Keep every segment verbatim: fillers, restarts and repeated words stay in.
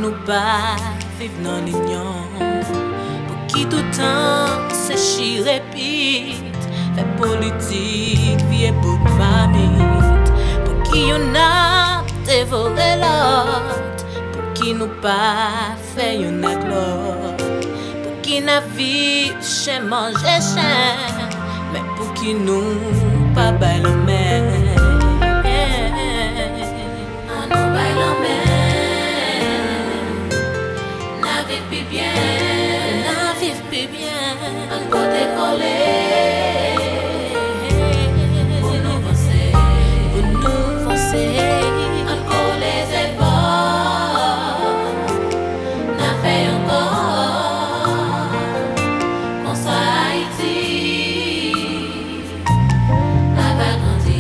nous pas vivre dans l'union, pour qui tout temps c'est chi répite, fait politique, vie et bout de famille, pour qui on a dévoré l'autre, pour qui nous pas fait une l'autre, pour qui n'a vie chez manger chien, mais pour qui nous pas bail la mer. Un côté collé pour nous penser, pour nous penser, encore les épaules, n'a fait encore qu'on soit Haïti, n'a pas grandi.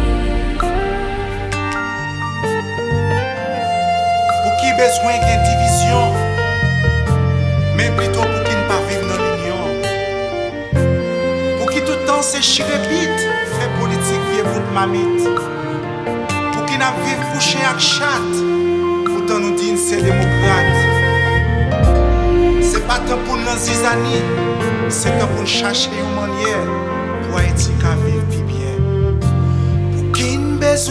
Pour qui besoin d'une division, mais plutôt pour qui ne pas vivre dans l'union. Pour qui tout le temps c'est chirépite, fait politique vie bout de mamite. Pour qui n'a vivre couché avec chat, pourtant nous disons c'est démocrate. C'est pas tant pour nous zizani, c'est tant pour nous chercher une manière pour Haïti qu'à vivre plus bien. Pour qui ne besoin